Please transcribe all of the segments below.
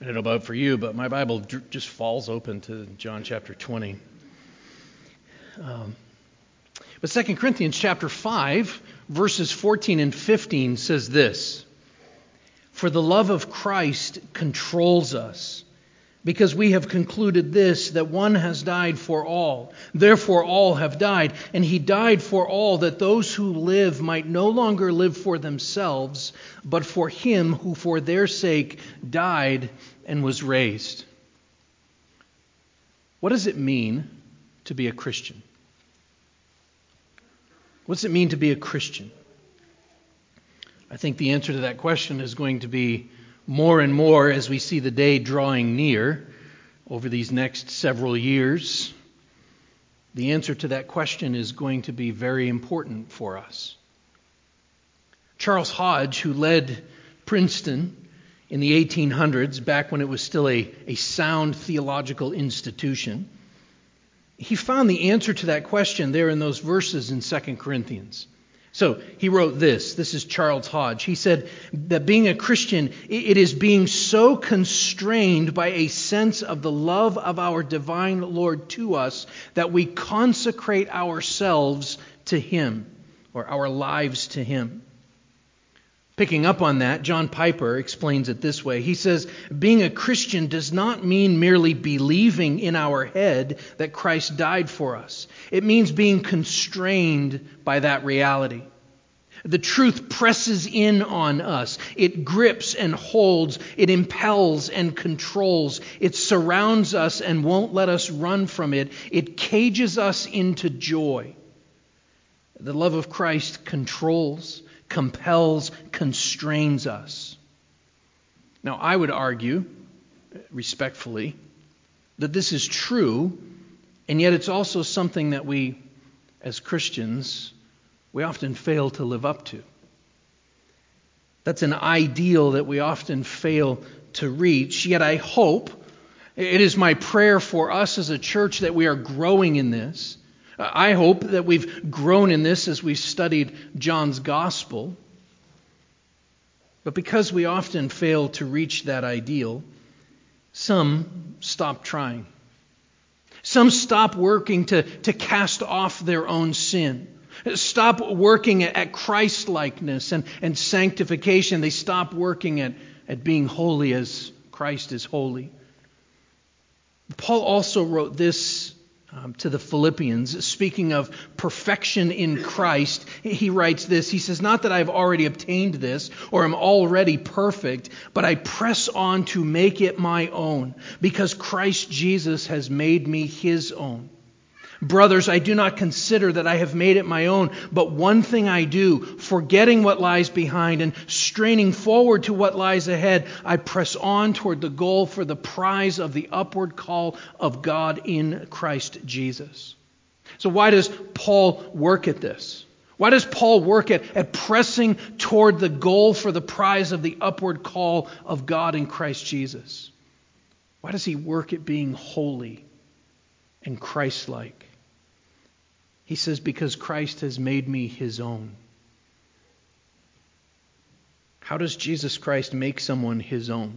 I don't know about for you, but my Bible just falls open to John chapter 20. But 2 Corinthians chapter 5, verses 14 and 15 says this: "For the love of Christ controls us, because we have concluded this, that one has died for all. Therefore all have died. And he died for all, that those who live might no longer live for themselves, but for him who for their sake died and was raised." What does it mean to be a Christian? What does it mean to be a Christian? I think the answer to that question is going to be more and more as we see the day drawing near over these next several years. The answer to that question is going to be very important for us. Charles Hodge, who led Princeton in the 1800s, back when it was still a sound theological institution, he found the answer to that question there in those verses in 2 Corinthians. So he wrote this. This is Charles Hodge. He said that being a Christian, it is being so constrained by a sense of the love of our divine Lord to us that we consecrate ourselves to Him, or our lives to Him. Picking up on that, John Piper explains it this way. He says, being a Christian does not mean merely believing in our head that Christ died for us. It means being constrained by that reality. The truth presses in on us. It grips and holds. It impels and controls. It surrounds us and won't let us run from it. It cages us into joy. The love of Christ controls, compels, constrains us. Now, I would argue, respectfully, that this is true, and yet it's also something that we, as Christians, we often fail to live up to. That's an ideal that we often fail to reach, yet I hope, it is my prayer for us as a church that we are growing in this. I hope that we've grown in this as we've studied John's Gospel. But because we often fail to reach that ideal, some stop trying. Some stop working to cast off their own sin. Stop working at Christ-likeness and sanctification. They stop working at being holy as Christ is holy. Paul also wrote this to the Philippians, speaking of perfection in Christ. He writes this. He says, "Not that I have already obtained this or am already perfect, but I press on to make it my own, because Christ Jesus has made me His own. Brothers, I do not consider that I have made it my own, but one thing I do, forgetting what lies behind and straining forward to what lies ahead, I press on toward the goal for the prize of the upward call of God in Christ Jesus." So why does Paul work at this? Why does Paul work at pressing toward the goal for the prize of the upward call of God in Christ Jesus? Why does he work at being holy and Christ-like? He says, because Christ has made me His own. How does Jesus Christ make someone His own?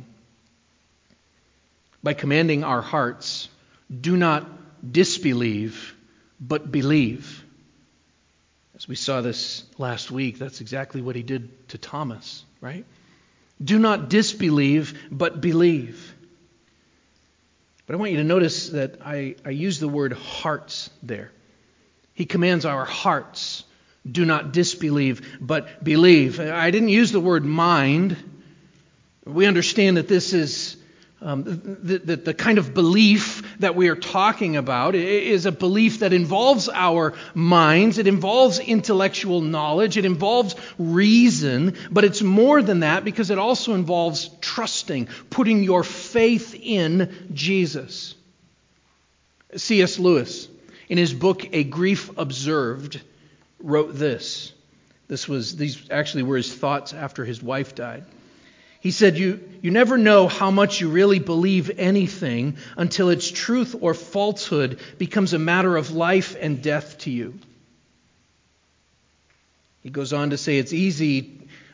By commanding our hearts, do not disbelieve, but believe. As we saw this last week, that's exactly what He did to Thomas, right? Do not disbelieve, but believe. But I want you to notice that I use the word hearts there. He commands our hearts, do not disbelieve, but believe. I didn't use the word mind. We understand that this is the kind of belief that we are talking about is a belief that involves our minds. It involves intellectual knowledge. It involves reason. But it's more than that, because it also involves trusting, putting your faith in Jesus. C.S. Lewis, in his book, A Grief Observed, wrote this. These actually were his thoughts after his wife died. He said, you never know how much you really believe anything until its truth or falsehood becomes a matter of life and death to you. He goes on to say, it's easy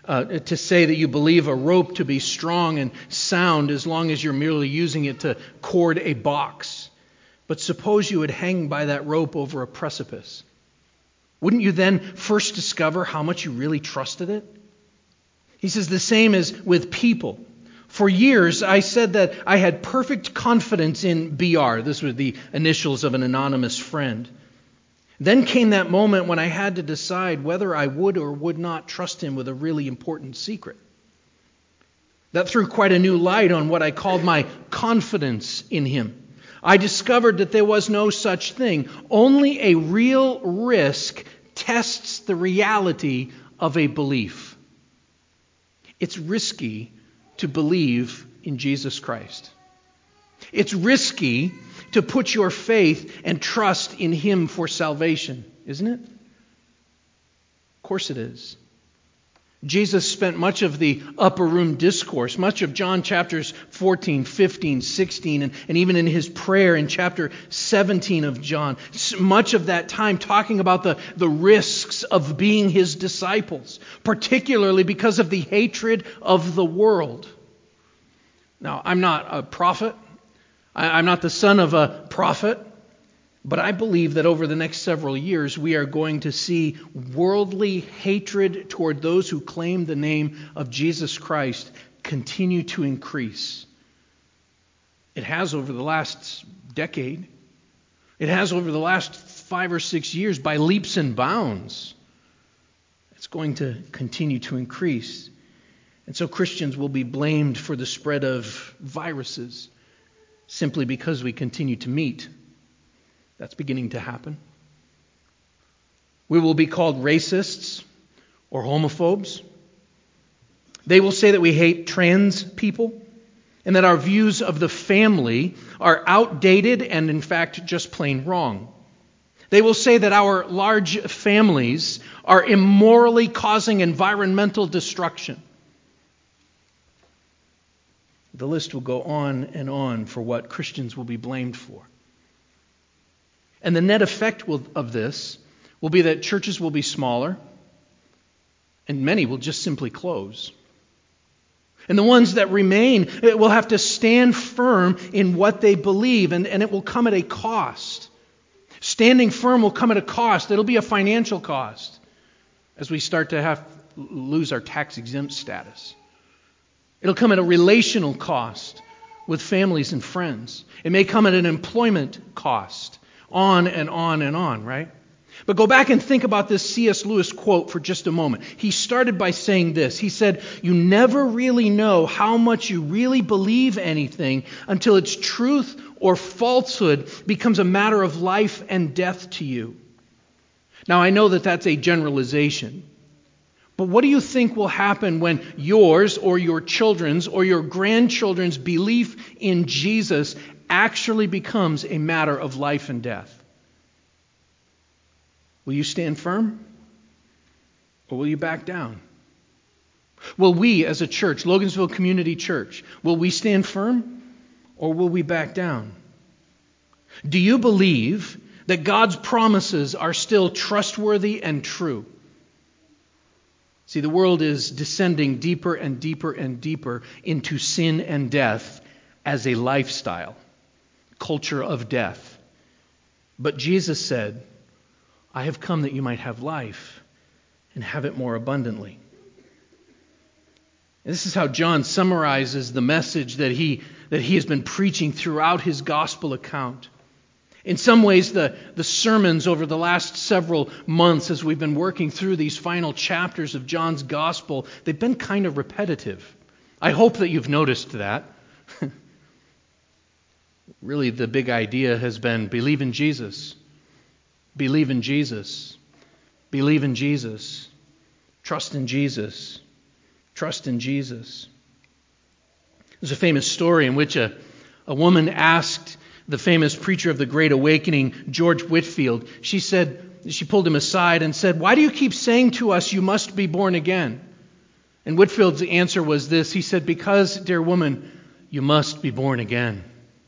to say that you believe a rope to be strong and sound as long as you're merely using it to cord a box. But suppose you would hang by that rope over a precipice. Wouldn't you then first discover how much you really trusted it? He says the same is with people. For years, I said that I had perfect confidence in BR. This was the initials of an anonymous friend. Then came that moment when I had to decide whether I would or would not trust him with a really important secret. That threw quite a new light on what I called my confidence in him. I discovered that there was no such thing. Only a real risk tests the reality of a belief. It's risky to believe in Jesus Christ. It's risky to put your faith and trust in Him for salvation, isn't it? Of course it is. Jesus spent much of the upper room discourse, much of John chapters 14, 15, 16, and even in his prayer in chapter 17 of John, much of that time talking about the risks of being His disciples, particularly because of the hatred of the world. Now, I'm not a prophet. I'm not the son of a prophet. But I believe that over the next several years, we are going to see worldly hatred toward those who claim the name of Jesus Christ continue to increase. It has over the last decade. It has over the last 5 or 6 years by leaps and bounds. It's going to continue to increase. And so Christians will be blamed for the spread of viruses simply because we continue to meet. That's beginning to happen. We will be called racists or homophobes. They will say that we hate trans people and that our views of the family are outdated and, in fact, just plain wrong. They will say that our large families are immorally causing environmental destruction. The list will go on and on for what Christians will be blamed for. And the net effect of this will be that churches will be smaller, and many will just simply close. And the ones that remain will have to stand firm in what they believe, and it will come at a cost. Standing firm will come at a cost. It'll be a financial cost as we start to lose our tax-exempt status. It'll come at a relational cost with families and friends. It may come at an employment cost. On and on and on, right? But go back and think about this C.S. Lewis quote for just a moment. He started by saying this. He said, "You never really know how much you really believe anything until its truth or falsehood becomes a matter of life and death to you." Now, I know that that's a generalization. But what do you think will happen when yours or your children's or your grandchildren's belief in Jesus actually becomes a matter of life and death? Will you stand firm? Or will you back down? Will we as a church, Logansville Community Church, will we stand firm or will we back down? Do you believe that God's promises are still trustworthy and true? See, the world is descending deeper and deeper and deeper into sin and death as a lifestyle, culture of death. But Jesus said, "I have come that you might have life and have it more abundantly." And this is how John summarizes the message that he has been preaching throughout his gospel account. In some ways, the sermons over the last several months as we've been working through these final chapters of John's gospel, they've been kind of repetitive. I hope that you've noticed that. Really, the big idea has been believe in Jesus. Believe in Jesus. Believe in Jesus. Trust in Jesus. Trust in Jesus. There's a famous story in which a woman asked the famous preacher of the Great Awakening, George Whitefield. She pulled him aside and said, "Why do you keep saying to us you must be born again?" And Whitefield's answer was this. He said, "Because, dear woman, you must be born again."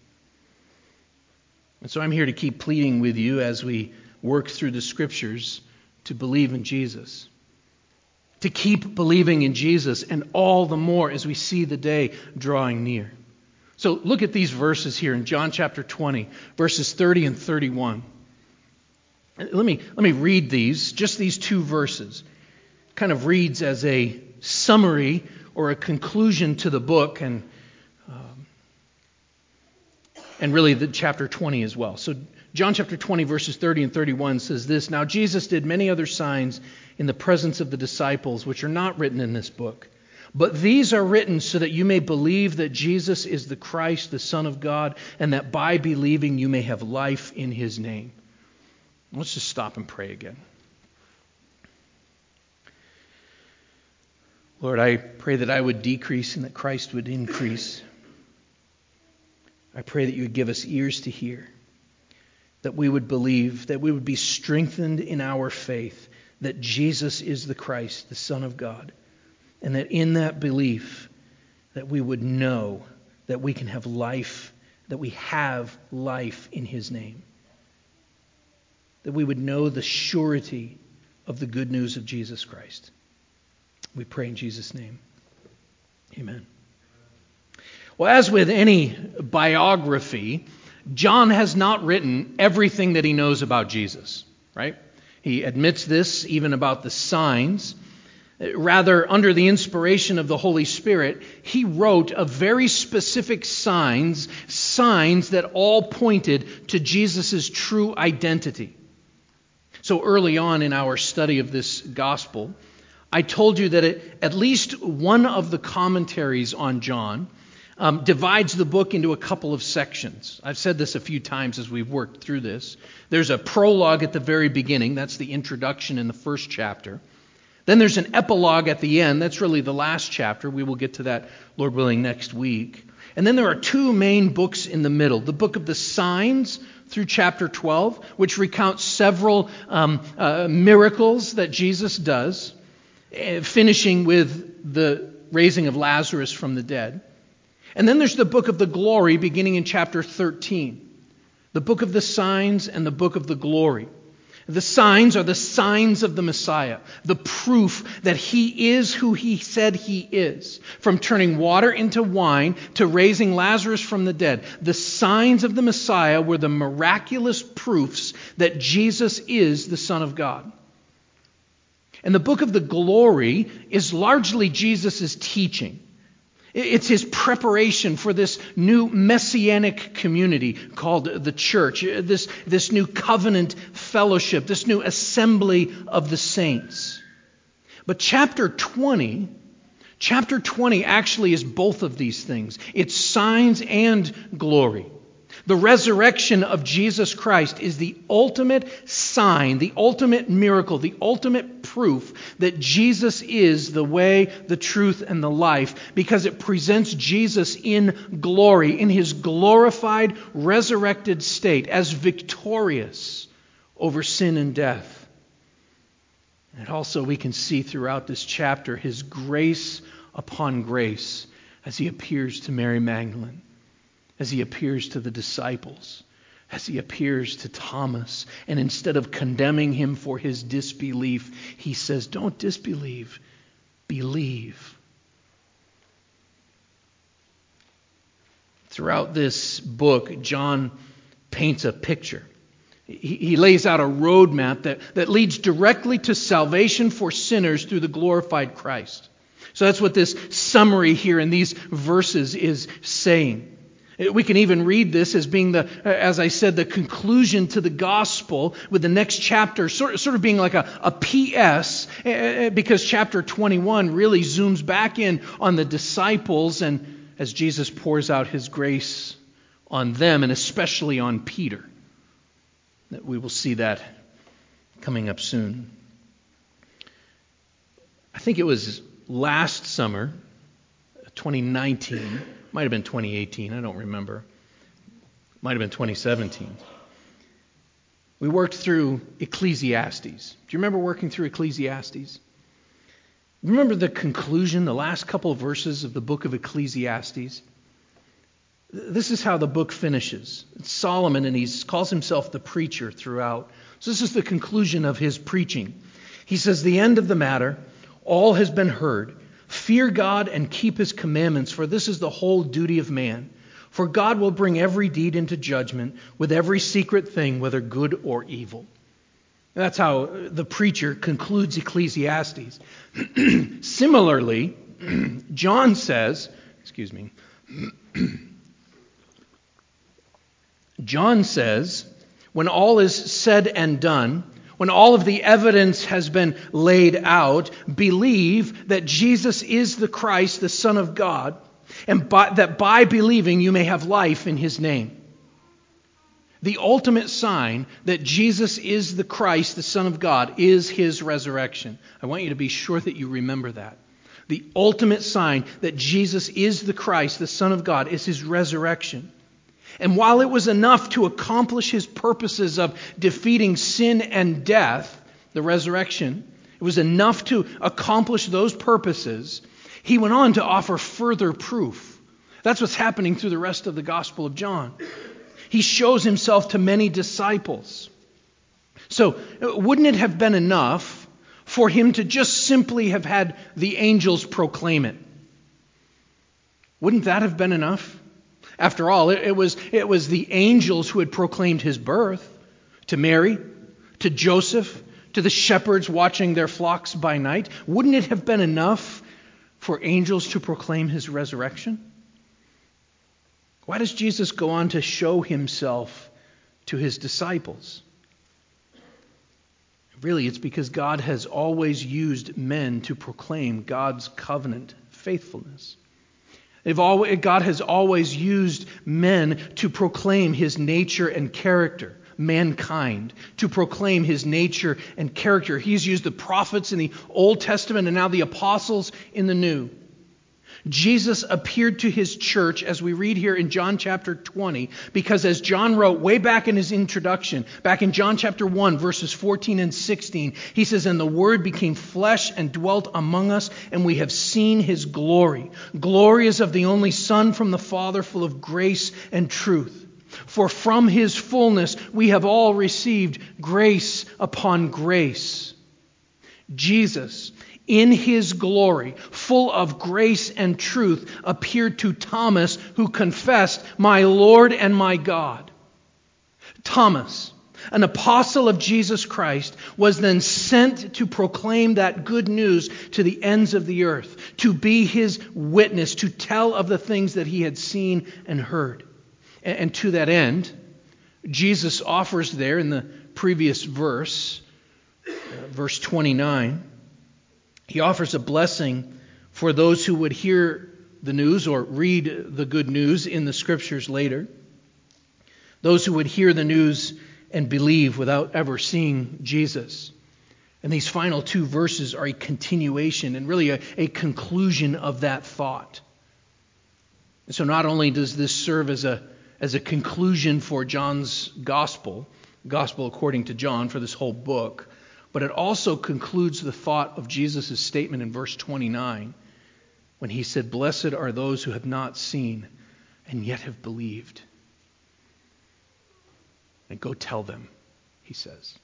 And so I'm here to keep pleading with you as we work through the Scriptures to believe in Jesus. to keep believing in Jesus, and all the more as we see the day drawing near. So look at these verses here in John chapter 20, verses 30 and 31. Let me read these, just these two verses. Kind of reads as a summary or a conclusion to the book, and really the chapter 20 as well. So John chapter 20, verses 30 and 31 says this: Now Jesus did many other signs in the presence of the disciples, which are not written in this book. But these are written so that you may believe that Jesus is the Christ, the Son of God, and that by believing you may have life in his name. Let's just stop and pray again. Lord, I pray that I would decrease and that Christ would increase. I pray that you would give us ears to hear, that we would believe, that we would be strengthened in our faith, that Jesus is the Christ, the Son of God, and that in that belief that we would know that we can have life, that we have life in his name, that we would know the surety of the good news of Jesus Christ. We pray in Jesus' name. Amen. Well, as with any biography, John has not written everything that he knows about Jesus, right? He admits this even about the signs. Rather, under the inspiration of the Holy Spirit, he wrote of very specific signs that all pointed to Jesus' true identity. So early on in our study of this gospel, I told you that at least one of the commentaries on John divides the book into a couple of sections. I've said this a few times as we've worked through this. There's a prologue at the very beginning. That's the introduction in the first chapter. Then there's an epilogue at the end. That's really the last chapter. We will get to that, Lord willing, next week. And then there are two main books in the middle. The book of the signs through chapter 12, which recounts several miracles that Jesus does, finishing with the raising of Lazarus from the dead. And then there's the book of the glory beginning in chapter 13. The book of the signs and the book of the glory. The signs are the signs of the Messiah, the proof that he is who he said he is. From turning water into wine to raising Lazarus from the dead, the signs of the Messiah were the miraculous proofs that Jesus is the Son of God. And the book of the glory is largely Jesus' teaching. It's his preparation for this new messianic community called the church, this new covenant fellowship, this new assembly of the saints. But chapter 20 actually is both of these things. It's signs and glory. The resurrection of Jesus Christ is the ultimate sign, the ultimate miracle, the ultimate proof that Jesus is the way, the truth, and the life, because it presents Jesus in glory, in his glorified, resurrected state, as victorious over sin and death. And also we can see throughout this chapter his grace upon grace as he appears to Mary Magdalene, as he appears to the disciples, as he appears to Thomas. And instead of condemning him for his disbelief, he says, don't disbelieve, believe. Throughout this book, John paints a picture. He lays out a roadmap that leads directly to salvation for sinners through the glorified Christ. So that's what this summary here in these verses is saying. We can even read this as being as I said, the conclusion to the gospel, with the next chapter sort of being like a PS, because chapter 21 really zooms back in on the disciples and as Jesus pours out his grace on them, and especially on Peter. That we will see that coming up soon. I think it was last summer, 2019, might have been 2018, I don't remember. Might have been 2017. We worked through Ecclesiastes. Do you remember working through Ecclesiastes? Remember the conclusion, the last couple of verses of the book of Ecclesiastes? This is how the book finishes. It's Solomon, and he calls himself the preacher throughout. So this is the conclusion of his preaching. He says, the end of the matter, All has been heard. Fear God and keep his commandments, for this is the whole duty of man. For God will bring every deed into judgment with every secret thing, whether good or evil. That's how the preacher concludes Ecclesiastes. Similarly, John says, when all is said and done, when all of the evidence has been laid out, believe that Jesus is the Christ, the Son of God, and that by believing you may have life in his name. The ultimate sign that Jesus is the Christ, the Son of God, is his resurrection. I want you to be sure that you remember that. The ultimate sign that Jesus is the Christ, the Son of God, is his resurrection. And while it was enough to accomplish his purposes of defeating sin and death, the resurrection, it was enough to accomplish those purposes, he went on to offer further proof. That's what's happening through the rest of the Gospel of John. He shows himself to many disciples. So, wouldn't it have been enough for him to just simply have had the angels proclaim it? Wouldn't that have been enough? After all, it was the angels who had proclaimed his birth to Mary, to Joseph, to the shepherds watching their flocks by night. Wouldn't it have been enough for angels to proclaim his resurrection? Why does Jesus go on to show himself to his disciples? Really, it's because God has always used men to proclaim God's covenant faithfulness. God has always used men to proclaim his nature and character, mankind, to proclaim his nature and character. He's used the prophets in the Old Testament and now the apostles in the New. Jesus appeared to his church, as we read here in John chapter 20, because as John wrote way back in his introduction, back in John chapter 1, verses 14 and 16, he says, "And the Word became flesh and dwelt among us, and we have seen his glory. Glory is of the only Son from the Father, full of grace and truth. For from his fullness we have all received grace upon grace." Jesus, in his glory, full of grace and truth, appeared to Thomas, who confessed, "My Lord and my God." Thomas, an apostle of Jesus Christ, was then sent to proclaim that good news to the ends of the earth, to be his witness, to tell of the things that he had seen and heard. And to that end, Jesus offers there in the previous verse, verse 29, he offers a blessing for those who would hear the news or read the good news in the Scriptures later. Those who would hear the news and believe without ever seeing Jesus. And these final two verses are a continuation and really a conclusion of that thought. And so not only does this serve as a conclusion for John's gospel according to John for this whole book, but it also concludes the thought of Jesus' statement in verse 29 when he said, "Blessed are those who have not seen and yet have believed." And go tell them, he says.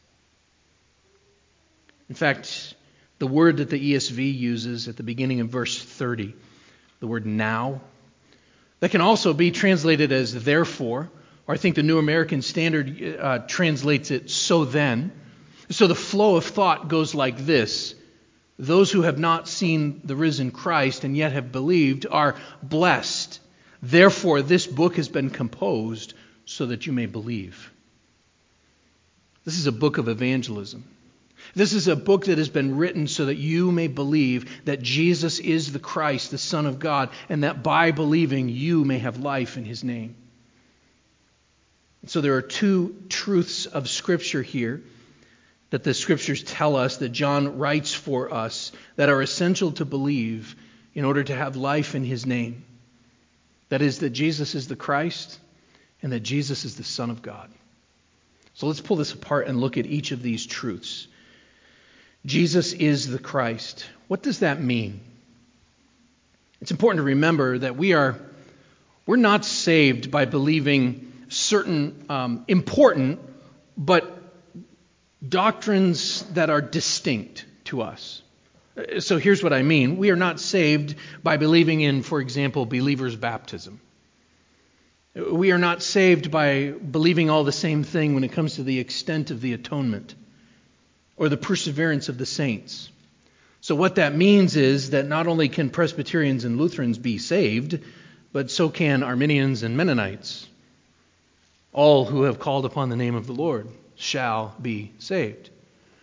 In fact, the word that the ESV uses at the beginning of verse 30, the word now, that can also be translated as therefore, or I think the New American Standard translates it so then. So the flow of thought goes like this. Those who have not seen the risen Christ and yet have believed are blessed. Therefore, this book has been composed so that you may believe. This is a book of evangelism. This is a book that has been written so that you may believe that Jesus is the Christ, the Son of God, and that by believing you may have life in his name. So there are two truths of Scripture here that the Scriptures tell us, that John writes for us, that are essential to believe in order to have life in his name. That is, that Jesus is the Christ and that Jesus is the Son of God. So let's pull this apart and look at each of these truths. Jesus is the Christ. What does that mean? It's important to remember that we're not saved by believing certain important but doctrines that are distinct to us. So here's what I mean. We are not saved by believing in, for example, believer's baptism. We are not saved by believing all the same thing when it comes to the extent of the atonement or the perseverance of the saints. So what that means is that not only can Presbyterians and Lutherans be saved, but so can Arminians and Mennonites. All who have called upon the name of the Lord shall be saved.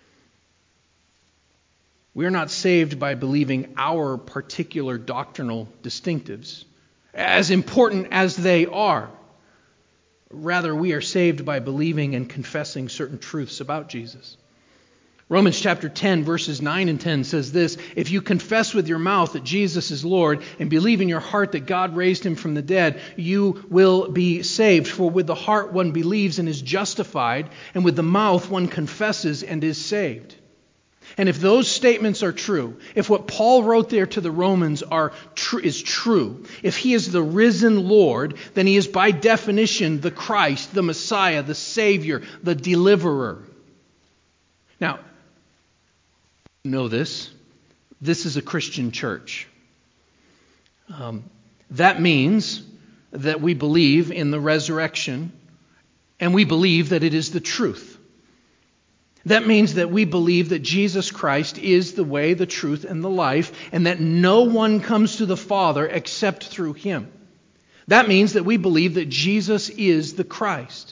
We are not saved by believing our particular doctrinal distinctives, as important as they are. Rather, we are saved by believing and confessing certain truths about Jesus. Romans chapter 10, verses 9 and 10 says this: if you confess with your mouth that Jesus is Lord and believe in your heart that God raised him from the dead, you will be saved. For with the heart one believes and is justified, and with the mouth one confesses and is saved. And if those statements are true, if what Paul wrote there to the Romans is true, if he is the risen Lord, then he is by definition the Christ, the Messiah, the Savior, the Deliverer. Now, you know this. This is a Christian church. That means that we believe in the resurrection, and we believe that it is the truth. That means that we believe that Jesus Christ is the way, the truth, and the life, and that no one comes to the Father except through him. That means that we believe that Jesus is the Christ.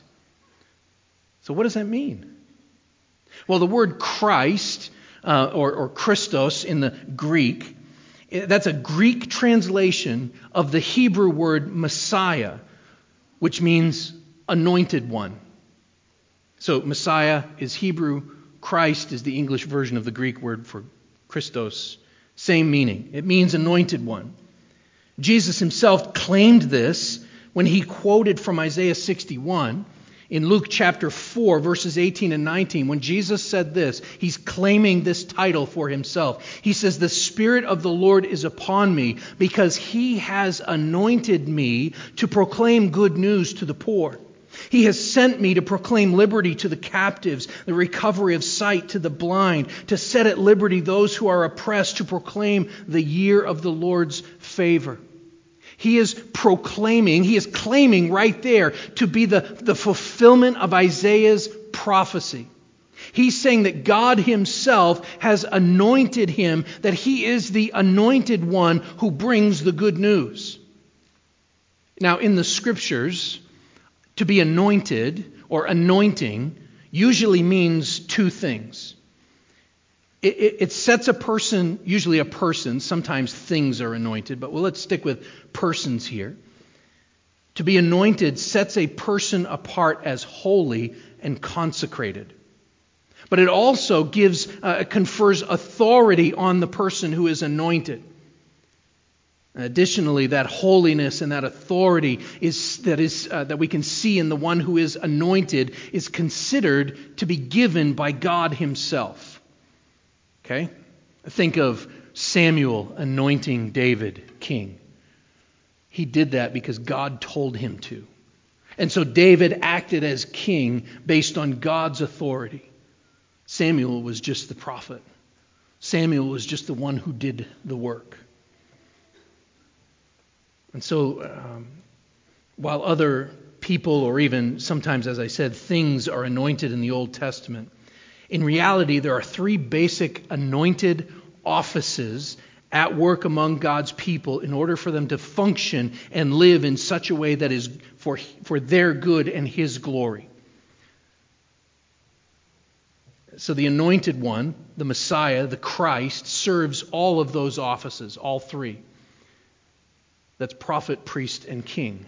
So what does that mean? Well, the word Christ, or Christos in the Greek, that's a Greek translation of the Hebrew word Messiah, which means anointed one. So Messiah is Hebrew, Christ is the English version of the Greek word for Christos. Same meaning. It means anointed one. Jesus himself claimed this when he quoted from Isaiah 61 in Luke chapter 4, verses 18 and 19. When Jesus said this, he's claiming this title for himself. He says, "The Spirit of the Lord is upon me, because he has anointed me to proclaim good news to the poor. He has sent me to proclaim liberty to the captives, the recovery of sight to the blind, to set at liberty those who are oppressed, to proclaim the year of the Lord's favor." He is claiming right there to be the fulfillment of Isaiah's prophecy. He's saying that God himself has anointed him, that he is the anointed one who brings the good news. Now, in the Scriptures, to be anointed or anointing usually means two things. It sets a person, usually a person, sometimes things are anointed, but let's stick with persons here. To be anointed sets a person apart as holy and consecrated. But it also confers authority on the person who is anointed. Additionally, that holiness and that authority that we can see in the one who is anointed is considered to be given by God himself. Okay? Think of Samuel anointing David king. He did that because God told him to. And so David acted as king based on God's authority. Samuel was just the prophet. Samuel was just the one who did the work. And so, while other people, or even sometimes, as I said, things are anointed in the Old Testament, in reality, there are three basic anointed offices at work among God's people in order for them to function and live in such a way that is for their good and his glory. So the anointed one, the Messiah, the Christ, serves all of those offices, all three. That's prophet, priest, and king.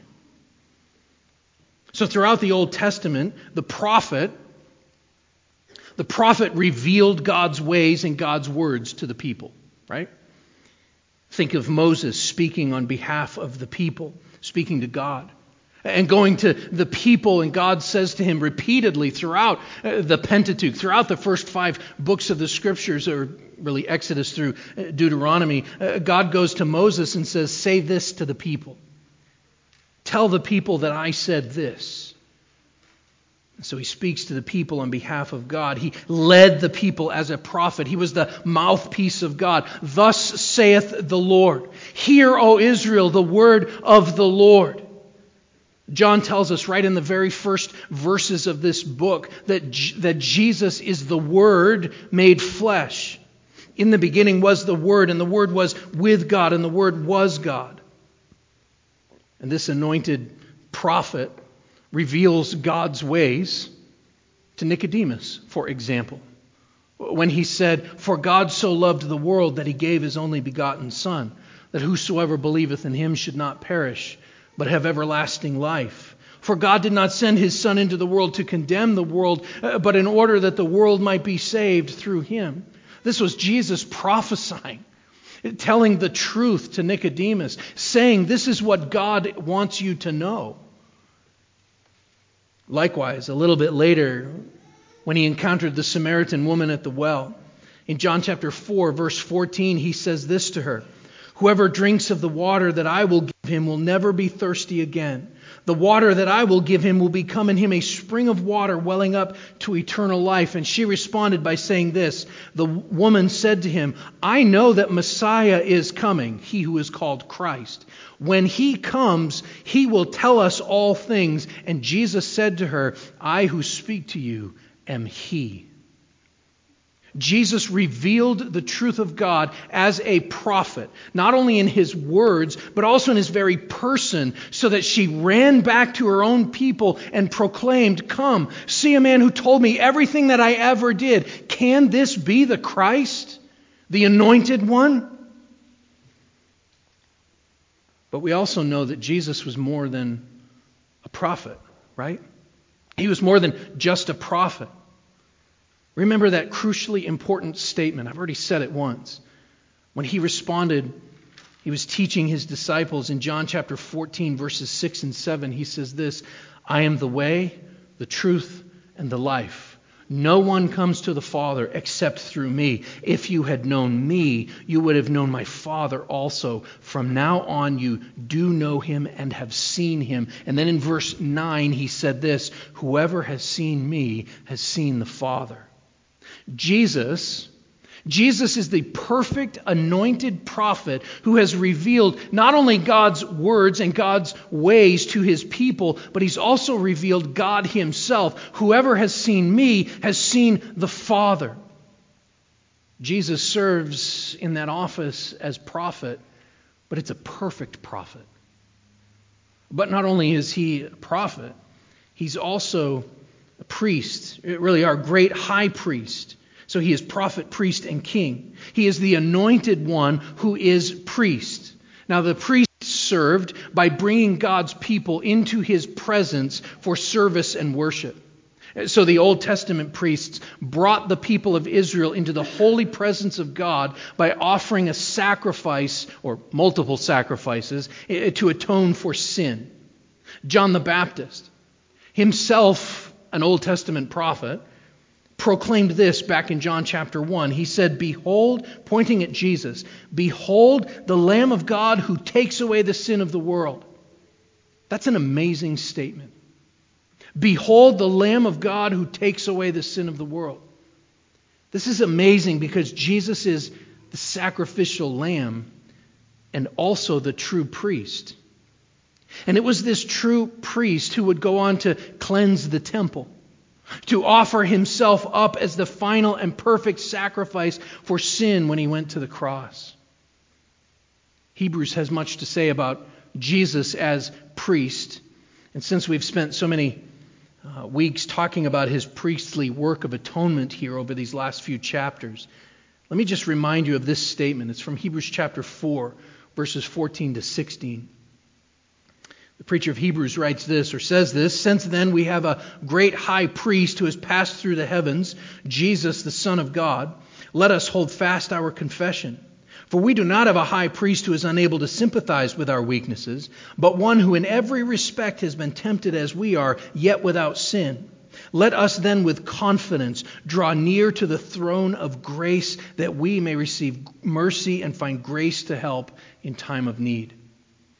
So throughout the Old Testament, the prophet revealed God's ways and God's words to the people, right? Think of Moses speaking on behalf of the people, speaking to God, and going to the people, and God says to him repeatedly throughout the Pentateuch, throughout the first 5 books of the Scriptures, or really Exodus through Deuteronomy, God goes to Moses and says, "Say this to the people. Tell the people that I said this." So he speaks to the people on behalf of God. He led the people as a prophet. He was the mouthpiece of God. Thus saith the Lord. Hear, O Israel, the word of the Lord. John tells us right in the very first verses of this book that Jesus is the Word made flesh. In the beginning was the Word, and the Word was with God, and the Word was God. And this anointed prophet reveals God's ways to Nicodemus, for example, when he said, For God so loved the world that he gave his only begotten Son, that whosoever believeth in him should not perish, but have everlasting life. For God did not send his Son into the world to condemn the world, but in order that the world might be saved through him. This was Jesus prophesying, telling the truth to Nicodemus, saying, this is what God wants you to know. Likewise, a little bit later, when he encountered the Samaritan woman at the well, in John chapter 4, verse 14, he says this to her, Whoever drinks of the water that I will give him will never be thirsty again. The water that I will give him will become in him a spring of water welling up to eternal life. And she responded by saying this, The woman said to him, I know that Messiah is coming, he who is called Christ. When he comes, he will tell us all things. And Jesus said to her, I who speak to you am he. Jesus revealed the truth of God as a prophet, not only in his words, but also in his very person, so that she ran back to her own people and proclaimed, Come, see a man who told me everything that I ever did. Can this be the Christ, the anointed one? But we also know that Jesus was more than a prophet, right? He was more than just a prophet. Remember that crucially important statement. I've already said it once. When he responded, he was teaching his disciples in John chapter 14, verses 6 and 7. He says this, I am the way, the truth, and the life. No one comes to the Father except through me. If you had known me, you would have known my Father also. From now on, you do know him and have seen him. And then in verse 9, he said this, Whoever has seen me has seen the Father. Jesus is the perfect anointed prophet who has revealed not only God's words and God's ways to his people, but he's also revealed God himself. Whoever has seen me has seen the Father. Jesus serves in that office as prophet, but it's a perfect prophet. But not only is he a prophet, he's also a priest, really our great high priest. So he is prophet, priest, and king. He is the anointed one who is priest. Now the priest served by bringing God's people into his presence for service and worship. So the Old Testament priests brought the people of Israel into the holy presence of God by offering a sacrifice, or multiple sacrifices, to atone for sin. John the Baptist, himself an Old Testament prophet, proclaimed this back in John chapter 1. He said, Behold, pointing at Jesus, Behold the Lamb of God who takes away the sin of the world. That's an amazing statement. Behold the Lamb of God who takes away the sin of the world. This is amazing because Jesus is the sacrificial lamb and also the true priest. And it was this true priest who would go on to cleanse the temple, to offer himself up as the final and perfect sacrifice for sin when he went to the cross. Hebrews has much to say about Jesus as priest. And since we've spent so many weeks talking about his priestly work of atonement here over these last few chapters, let me just remind you of this statement. It's from Hebrews chapter 4, verses 14 to 16. The preacher of Hebrews writes this, or says this, Since then we have a great high priest who has passed through the heavens, Jesus, the Son of God. Let us hold fast our confession. For we do not have a high priest who is unable to sympathize with our weaknesses, but one who in every respect has been tempted as we are, yet without sin. Let us then with confidence draw near to the throne of grace, that we may receive mercy and find grace to help in time of need.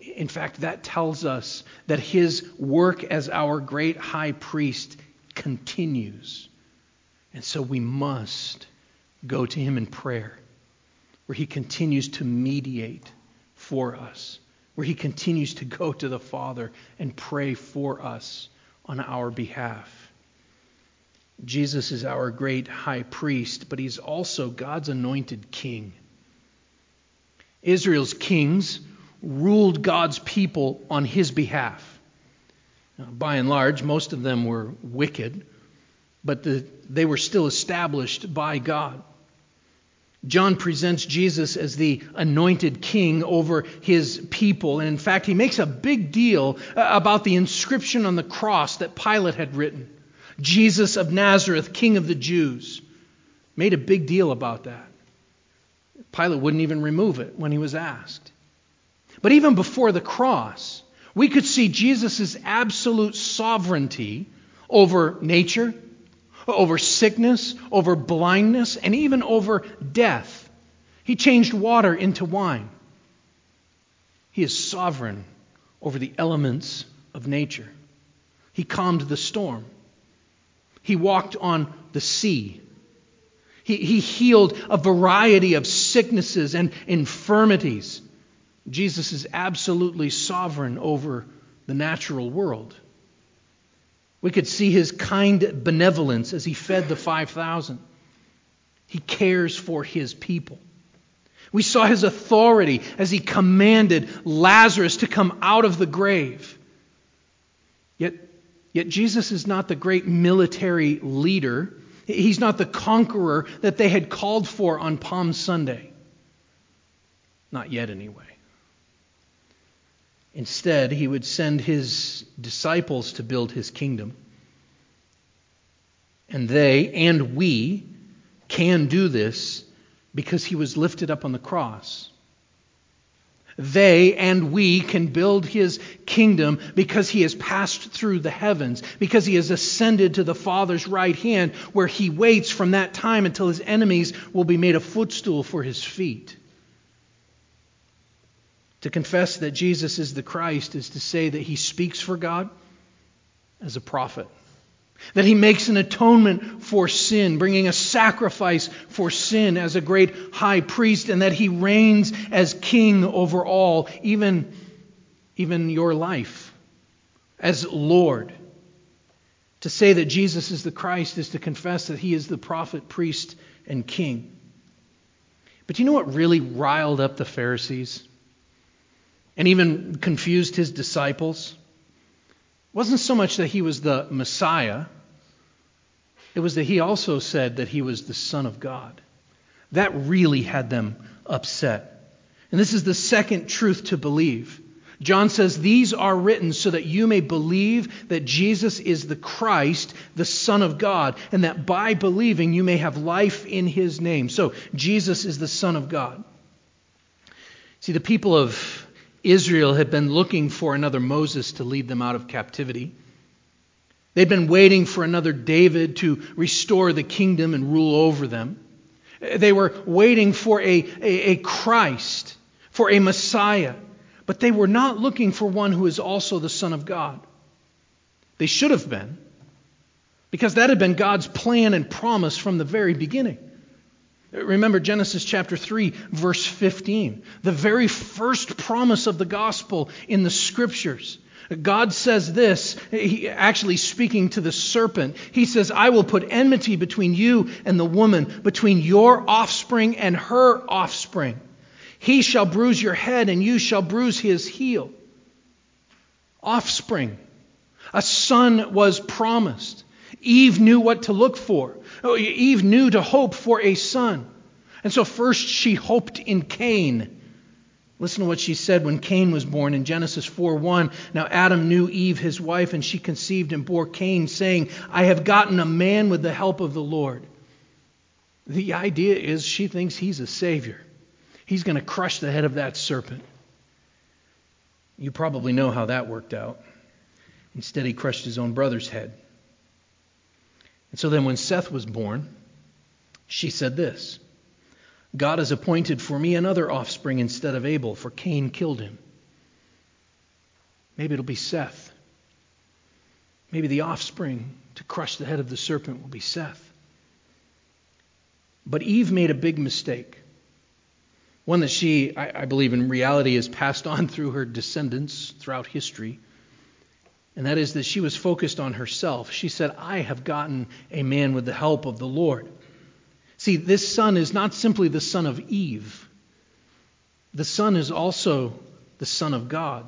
In fact, that tells us that his work as our great high priest continues. And so we must go to him in prayer, where he continues to mediate for us, where he continues to go to the Father and pray for us on our behalf. Jesus is our great high priest, but he's also God's anointed king. Israel's kings ruled God's people on his behalf. Now, by and large, most of them were wicked, but they were still established by God. John presents Jesus as the anointed king over his people. And in fact, he makes a big deal about the inscription on the cross that Pilate had written. Jesus of Nazareth, King of the Jews. Made a big deal about that. Pilate wouldn't even remove it when he was asked. But even before the cross, we could see Jesus' absolute sovereignty over nature, over sickness, over blindness, and even over death. He changed water into wine. He is sovereign over the elements of nature. He calmed the storm. He walked on the sea. He healed a variety of sicknesses and infirmities. Jesus is absolutely sovereign over the natural world. We could see his kind benevolence as he fed the 5,000. He cares for his people. We saw his authority as he commanded Lazarus to come out of the grave. Yet Jesus is not the great military leader. He's not the conqueror that they had called for on Palm Sunday. Not yet, anyway. Instead, he would send his disciples to build his kingdom. And they, and we, can do this because he was lifted up on the cross. They and we can build his kingdom because he has passed through the heavens, because he has ascended to the Father's right hand, where he waits from that time until his enemies will be made a footstool for his feet. To confess that Jesus is the Christ is to say that he speaks for God as a prophet, that he makes an atonement for sin, bringing a sacrifice for sin as a great high priest, and that he reigns as king over all, even your life, as Lord. To say that Jesus is the Christ is to confess that he is the prophet, priest, and king. But you know what really riled up the Pharisees and even confused his disciples? It wasn't so much that he was the Messiah. It was that he also said that he was the Son of God. That really had them upset. And this is the second truth to believe. John says, these are written so that you may believe that Jesus is the Christ, the Son of God, and that by believing you may have life in his name. So Jesus is the Son of God. See, the people of Israel had been looking for another Moses to lead them out of captivity. They'd been waiting for another David to restore the kingdom and rule over them. They were waiting for a Christ, for a Messiah. But they were not looking for one who is also the Son of God. They should have been, because that had been God's plan and promise from the very beginning. Remember Genesis chapter 3, verse 15. The very first promise of the gospel in the Scriptures. God says this, actually speaking to the serpent. He says, I will put enmity between you and the woman, between your offspring and her offspring. He shall bruise your head and you shall bruise his heel. Offspring. A son was promised. Eve knew what to look for. Eve knew to hope for a son. And so first she hoped in Cain. Listen to what she said when Cain was born in Genesis 4:1. Now Adam knew Eve, his wife, and she conceived and bore Cain, saying, I have gotten a man with the help of the Lord. The idea is she thinks he's a savior. He's going to crush the head of that serpent. You probably know how that worked out. Instead, he crushed his own brother's head. And so then when Seth was born, she said this, God has appointed for me another offspring instead of Abel, for Cain killed him. Maybe it'll be Seth. Maybe the offspring to crush the head of the serpent will be Seth. But Eve made a big mistake. One that she, I believe in reality, has passed on through her descendants throughout history. And that is that she was focused on herself. She said, I have gotten a man with the help of the Lord. See, this son is not simply the son of Eve. The son is also the son of God.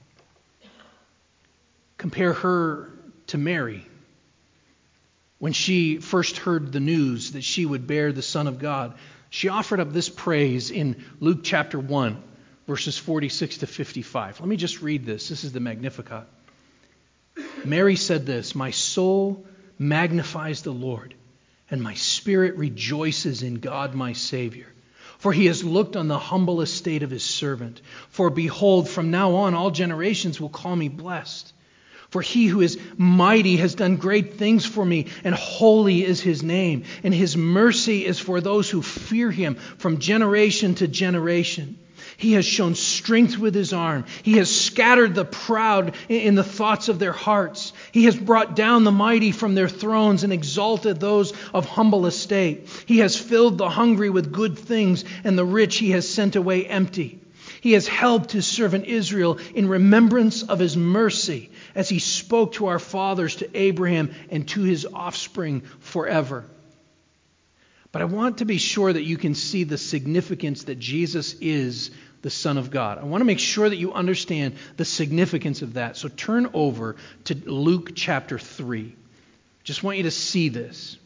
Compare her to Mary. When she first heard the news that she would bear the Son of God, she offered up this praise in Luke chapter 1, verses 46 to 55. Let me just read this. This is the Magnificat. Mary said this, my soul magnifies the Lord, and my spirit rejoices in God my Savior. For he has looked on the humble estate of his servant. For behold, from now on all generations will call me blessed. For he who is mighty has done great things for me, and holy is his name. And his mercy is for those who fear him from generation to generation. He has shown strength with his arm. He has scattered the proud in the thoughts of their hearts. He has brought down the mighty from their thrones and exalted those of humble estate. He has filled the hungry with good things, and the rich he has sent away empty. He has helped his servant Israel in remembrance of his mercy, as he spoke to our fathers, to Abraham, and to his offspring forever. But I want to be sure that you can see the significance that Jesus is the Son of God. I want to make sure that you understand the significance of that. So turn over to Luke chapter 3. Just want you to see this.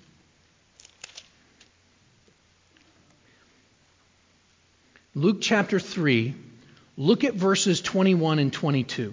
Luke chapter 3, look at verses 21 and 22.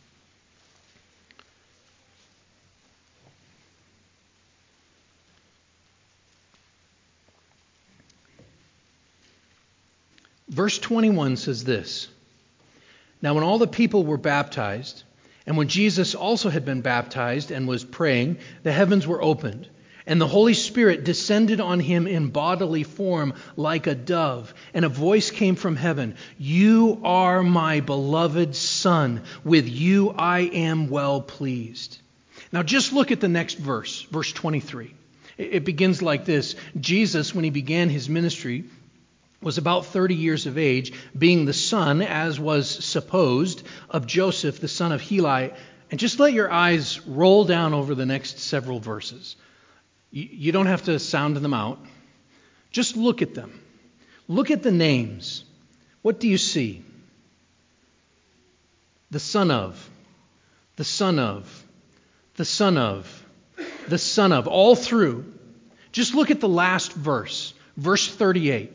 Verse 21 says this, Now when all the people were baptized, and when Jesus also had been baptized and was praying, the heavens were opened, and the Holy Spirit descended on him in bodily form like a dove, and a voice came from heaven, You are my beloved Son, with you I am well pleased. Now just look at the next verse, verse 23. It begins like this, Jesus, when he began his ministry, was about 30 years of age, being the son, as was supposed, of Joseph, the son of Heli. And just let your eyes roll down over the next several verses. You don't have to sound them out. Just look at them. Look at the names. What do you see? The son of, the son of, the son of, the son of, all through. Just look at the last verse, verse 38.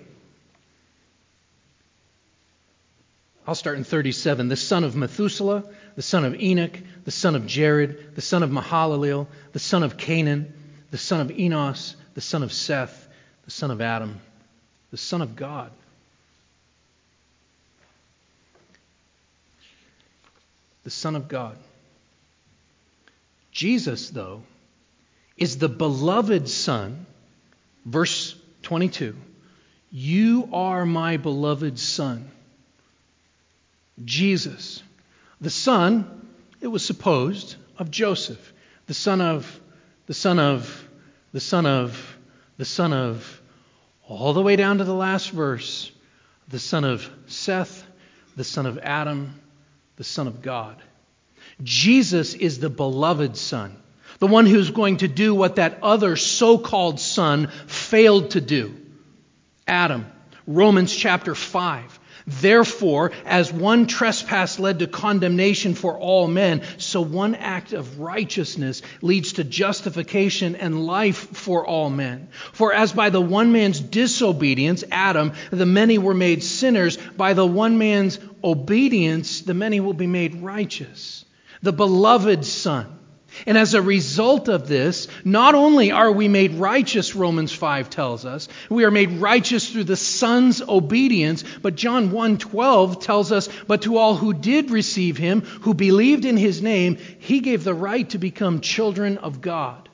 I'll start in 37. The son of Methuselah, the son of Enoch, the son of Jared, the son of Mahalalel, the son of Canaan, the son of Enos, the son of Seth, the son of Adam, the son of God. The son of God. Jesus, though, is the beloved son. Verse 22. You are my beloved son. Jesus, the son, it was supposed, of Joseph, the son of, all the way down to the last verse, the son of Seth, the son of Adam, the son of God. Jesus is the beloved son, the one who's going to do what that other so-called son failed to do. Adam, Romans chapter 5. Therefore, as one trespass led to condemnation for all men, so one act of righteousness leads to justification and life for all men. For as by the one man's disobedience, Adam, the many were made sinners, by the one man's obedience, the many will be made righteous. The beloved Son. And as a result of this, not only are we made righteous, Romans 5 tells us, we are made righteous through the Son's obedience, but John 1:12 tells us, but to all who did receive him, who believed in his name, he gave the right to become children of God.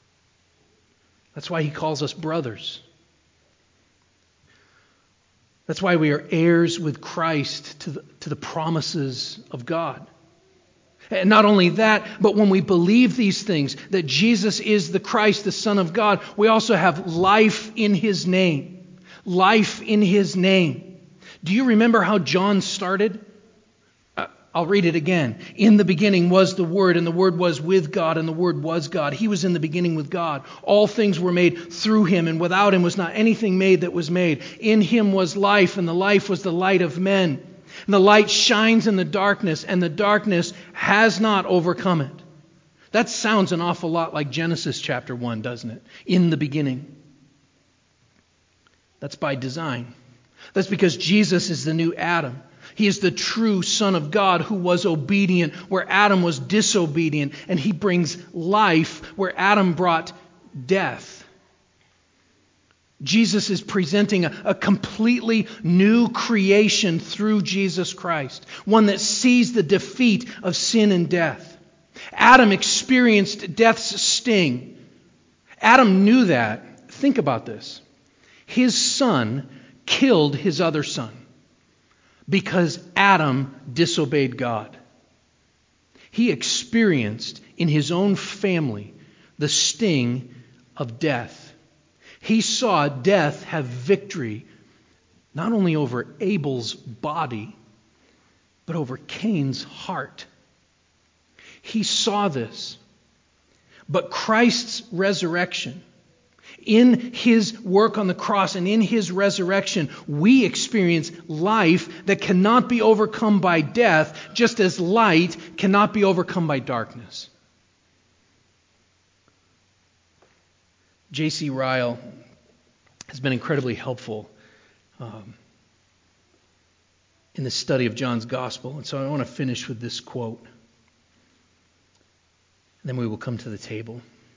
That's why he calls us brothers. That's why we are heirs with Christ to the promises of God. And not only that, but when we believe these things, that Jesus is the Christ, the Son of God, we also have life in His name. Life in His name. Do you remember how John started? I'll read it again. In the beginning was the Word, and the Word was with God, and the Word was God. He was in the beginning with God. All things were made through Him, and without Him was not anything made that was made. In Him was life, and the life was the light of men. And the light shines in the darkness, and the darkness has not overcome it. That sounds an awful lot like Genesis chapter 1, doesn't it? In the beginning. That's by design. That's because Jesus is the new Adam. He is the true Son of God who was obedient where Adam was disobedient. And He brings life where Adam brought death. Jesus is presenting a completely new creation through Jesus Christ. One that sees the defeat of sin and death. Adam experienced death's sting. Adam knew that. Think about this. His son killed his other son because Adam disobeyed God. He experienced in his own family the sting of death. He saw death have victory not only over Abel's body, but over Cain's heart. He saw this. But Christ's resurrection, in His work on the cross and in His resurrection, we experience life that cannot be overcome by death, just as light cannot be overcome by darkness. J.C. Ryle has been incredibly helpful in the study of John's Gospel. And so I want to finish with this quote. Then we will come to the table.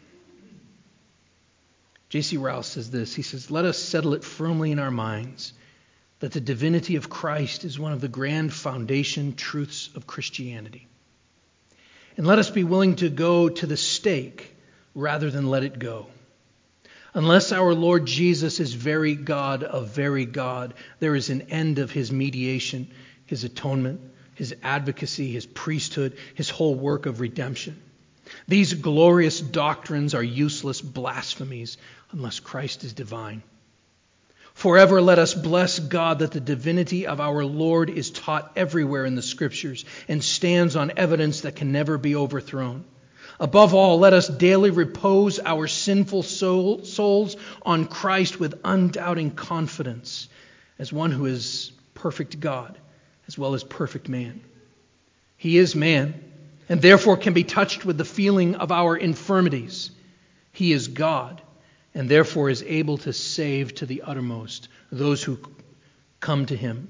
J.C. Ryle says this. He says, "Let us settle it firmly in our minds that the divinity of Christ is one of the grand foundation truths of Christianity. And let us be willing to go to the stake rather than let it go. Unless our Lord Jesus is very God of very God, there is an end of His mediation, His atonement, His advocacy, His priesthood, His whole work of redemption. These glorious doctrines are useless blasphemies unless Christ is divine. Forever let us bless God that the divinity of our Lord is taught everywhere in the Scriptures and stands on evidence that can never be overthrown. Above all, let us daily repose our sinful souls on Christ with undoubting confidence as one who is perfect God as well as perfect man. He is man and therefore can be touched with the feeling of our infirmities. He is God and therefore is able to save to the uttermost those who come to Him.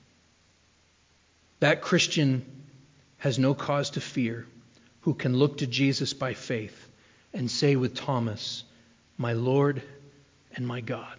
That Christian has no cause to fear who can look to Jesus by faith and say with Thomas, my Lord and my God.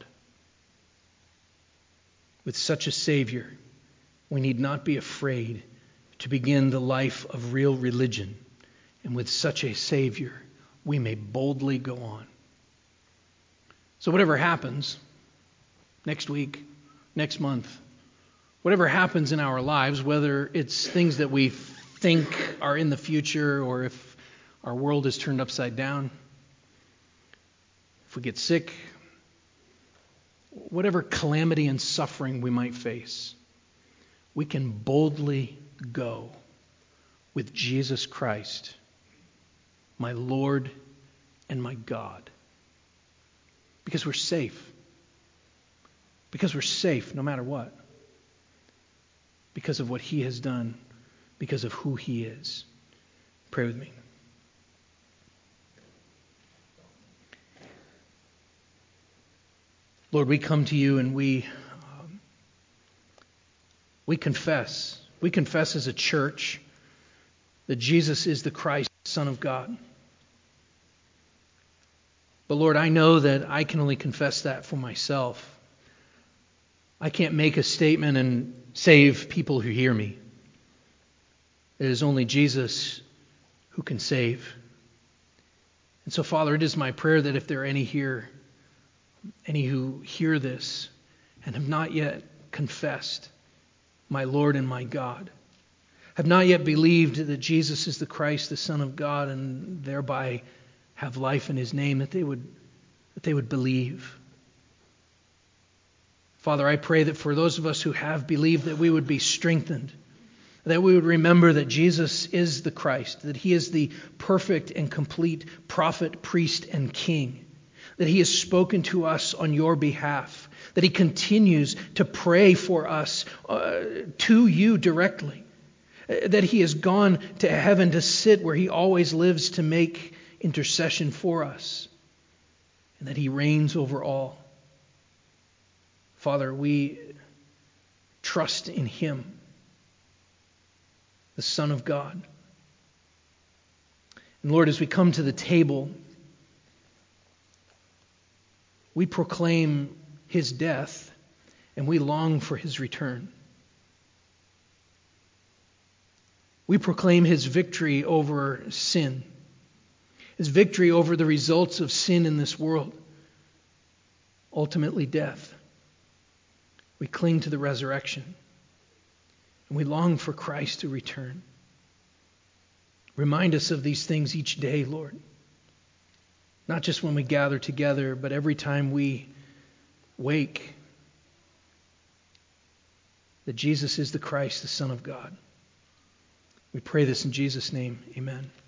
With such a Savior, we need not be afraid to begin the life of real religion. And with such a Savior, we may boldly go on. So whatever happens next week, next month, whatever happens in our lives, whether it's things that we think are in the future or if our world is turned upside down, if we get sick, whatever calamity and suffering we might face, we can boldly go with Jesus Christ, my Lord and my God. Because we're safe. Because we're safe no matter what. Because of what He has done. Because of who He is. Pray with me. Lord, we come to You and we confess. We confess as a church that Jesus is the Christ, Son of God. But Lord, I know that I can only confess that for myself. I can't make a statement and save people who hear me. It is only Jesus who can save. And so, Father, it is my prayer that if there are any here, any who hear this and have not yet confessed, my Lord and my God, have not yet believed that Jesus is the Christ, the Son of God, and thereby have life in his name, that they would believe. Father, I pray that for those of us who have believed, that we would be strengthened, that we would remember that Jesus is the Christ, that he is the perfect and complete prophet, priest, and king, that he has spoken to us on your behalf, that he continues to pray for us to you directly, that he has gone to heaven to sit where he always lives to make intercession for us, and that he reigns over all. Father, we trust in him, the Son of God. And Lord, as we come to the table, we proclaim his death and we long for his return. We proclaim his victory over sin, his victory over the results of sin in this world, ultimately death. We cling to the resurrection, and we long for Christ to return. Remind us of these things each day, Lord. Not just when we gather together, but every time we wake, that Jesus is the Christ, the Son of God. We pray this in Jesus' name. Amen.